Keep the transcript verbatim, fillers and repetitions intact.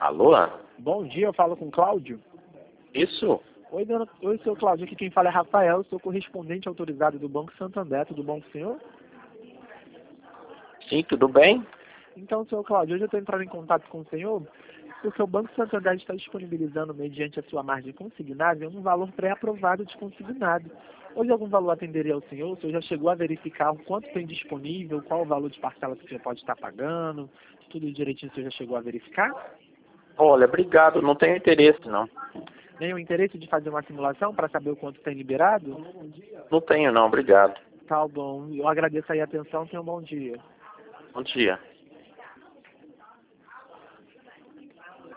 Alô? Bom dia, eu falo com o Cláudio. Isso? Oi, dona... Oi, seu Cláudio, aqui quem fala é Rafael, sou correspondente autorizado do Banco Santander, tudo bom com o senhor? Sim, tudo bem? Então, seu Cláudio, hoje eu estou entrando em contato com o senhor porque o Banco Santander está disponibilizando, mediante a sua margem consignável, um valor pré-aprovado de consignado. Hoje algum valor atenderia ao senhor? O senhor já chegou a verificar o quanto tem disponível, qual o valor de parcela que o senhor pode estar pagando? Tudo direitinho o senhor já chegou a verificar? Olha, obrigado, não tenho interesse não. Nenhum interesse de fazer uma simulação para saber o quanto tem liberado? Não tenho não, obrigado. Tá bom. Eu agradeço aí a atenção. Tenha um bom dia. Bom dia.